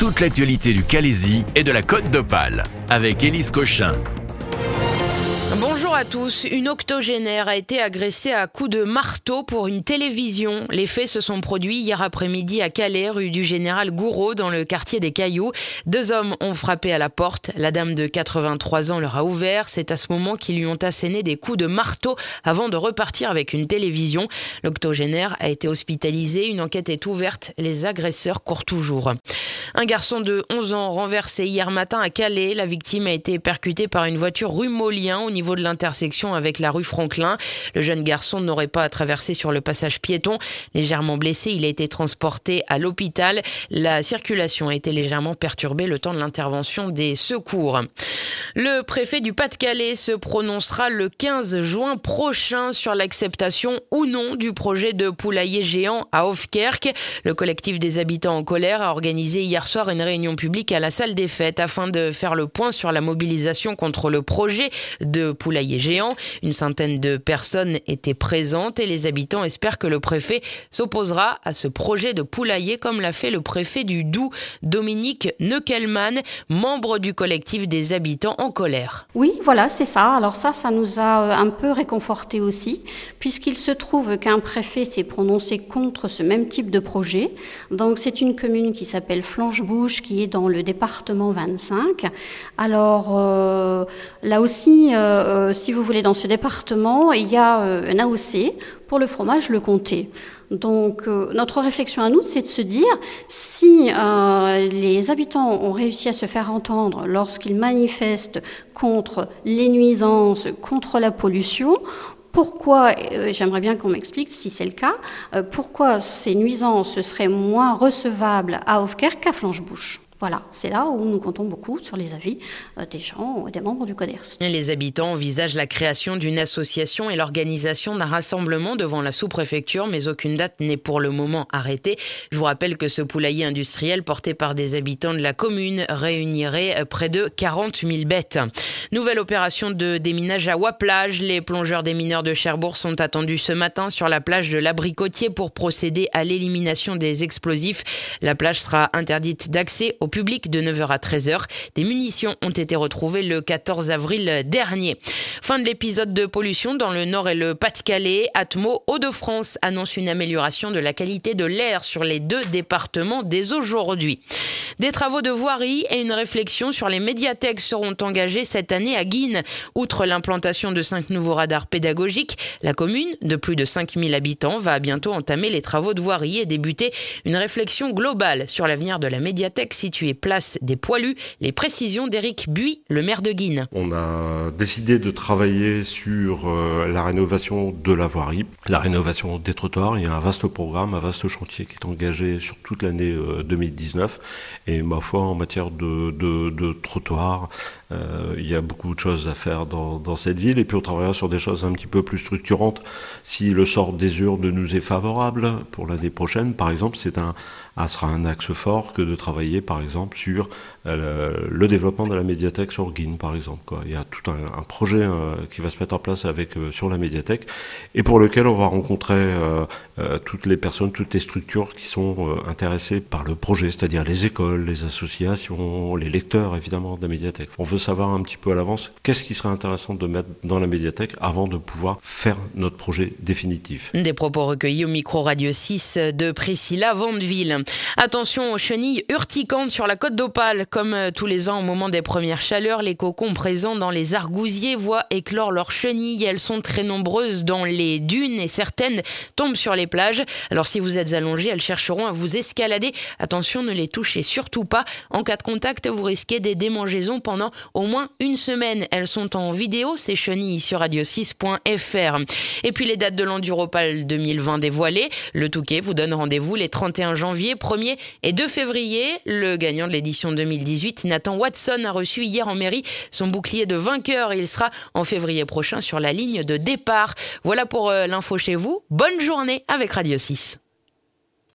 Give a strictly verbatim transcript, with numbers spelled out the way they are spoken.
toute l'actualité du Calaisis et de la Côte d'Opale avec Élise Cochin. Bonjour à tous. Une octogénaire a été agressée à coups de marteau pour une télévision. Les faits se sont produits hier après-midi à Calais, rue du Général Gouraud, dans le quartier des Cailloux. Deux hommes ont frappé à la porte. La dame de quatre-vingt-trois ans leur a ouvert. C'est à ce moment qu'ils lui ont asséné des coups de marteau avant de repartir avec une télévision. L'octogénaire a été hospitalisé. Une enquête est ouverte. Les agresseurs courent toujours. Un garçon de onze ans renversé hier matin à Calais. La victime a été percutée par une voiture rue Molien au niveau de l'intersection avec la rue Franklin. Le jeune garçon n'aurait pas à traverser sur le passage piéton. Légèrement blessé, il a été transporté à l'hôpital. La circulation a été légèrement perturbée le temps de l'intervention des secours. Le préfet du Pas-de-Calais se prononcera le quinze juin prochain sur l'acceptation ou non du projet de poulailler géant à Hoefkerk. Le collectif des habitants en colère a organisé hier soir une réunion publique à la salle des fêtes afin de faire le point sur la mobilisation contre le projet de poulailler géant. Une centaine de personnes étaient présentes et les habitants espèrent que le préfet s'opposera à ce projet de poulailler comme l'a fait le préfet du Doubs, Dominique Neukelman, membre du collectif des habitants en colère. Oui, voilà, c'est ça. Alors ça, ça nous a un peu réconfortés aussi, puisqu'il se trouve qu'un préfet s'est prononcé contre ce même type de projet. Donc c'est une commune qui s'appelle Flanchebouche, qui est dans le département vingt-cinq. Alors euh, là aussi, euh, si vous voulez, dans ce département, il y a euh, un A O C pour le fromage Le Comté. Donc euh, notre réflexion à nous, c'est de se dire, si euh, les habitants ont réussi à se faire entendre lorsqu'ils manifestent contre les nuisances, contre la pollution, pourquoi, euh, j'aimerais bien qu'on m'explique si c'est le cas, euh, pourquoi ces nuisances seraient moins recevables à Hoefkerk qu'à Flanchebouche. Voilà, c'est là où nous comptons beaucoup sur les avis euh, des gens, des membres du CODERST. Les habitants envisagent la création d'une association et l'organisation d'un rassemblement devant la sous-préfecture, mais aucune date n'est pour le moment arrêtée. Je vous rappelle que ce poulailler industriel porté par des habitants de la commune réunirait près de quarante mille bêtes. Nouvelle opération de déminage à Waplage. Les plongeurs des mineurs de Cherbourg sont attendus ce matin sur la plage de l'Abricotier pour procéder à l'élimination des explosifs. La plage sera interdite d'accès au public de neuf heures à treize heures. Des munitions ont été retrouvées le quatorze avril dernier. Fin de l'épisode de pollution dans le Nord et le Pas-de-Calais. Atmo Hauts-de-France annonce une amélioration de la qualité de l'air sur les deux départements dès aujourd'hui. Des travaux de voirie et une réflexion sur les médiathèques seront engagés cette année à Guînes. Outre l'implantation de cinq nouveaux radars pédagogiques, la commune, de plus de cinq mille habitants, va bientôt entamer les travaux de voirie et débuter une réflexion globale sur l'avenir de la médiathèque située place des Poilus. Les précisions d'Éric Buis, le maire de Guînes. On a décidé de travailler sur euh, la rénovation de la voirie, la rénovation des trottoirs. Il y a un vaste programme, un vaste chantier qui est engagé sur toute l'année euh, deux mille dix-neuf. Et ma foi, en matière de, de, de trottoirs, euh, il y a beaucoup de choses à faire dans, dans cette ville. Et puis on travaillera sur des choses un petit peu plus structurantes. Si le sort des urnes nous est favorable pour l'année prochaine, par exemple, c'est un, ah, sera un axe fort que de travailler, par exemple, sur euh, le développement de la médiathèque sur Guînes, par exemple. Quoi. Il y a tout un, un projet euh, qui va se mettre en place avec euh, sur la médiathèque et pour lequel on va rencontrer euh, euh, toutes les personnes, toutes les structures qui sont euh, intéressées par le projet, c'est-à-dire les écoles, les associations, les lecteurs, évidemment, de la médiathèque. On veut savoir un petit peu à l'avance qu'est-ce qui serait intéressant de mettre dans la médiathèque avant de pouvoir faire notre projet définitif. Des propos recueillis au micro Radio six de Priscilla Vandeville. Attention aux chenilles urticantes sur la Côte d'Opale. Comme tous les ans au moment des premières chaleurs, les cocons présents dans les argousiers voient éclore leurs chenilles. Elles sont très nombreuses dans les dunes et certaines tombent sur les plages. Alors si vous êtes allongé, elles chercheront à vous escalader. Attention, ne les touchez surtout pas. En cas de contact, vous risquez des démangeaisons pendant au moins une semaine. Elles sont en vidéo, ces chenilles, sur radio six point f r. Et puis les dates de l'Enduropal deux mille vingt dévoilées. Le Touquet vous donne rendez-vous les trente et un janvier, premier et deux février. Le gagnant de l'édition deux mille dix-huit, Nathan Watson, a reçu hier en mairie son bouclier de vainqueur. Il sera en février prochain sur la ligne de départ. Voilà pour euh, l'info chez vous. Bonne journée avec Radio six.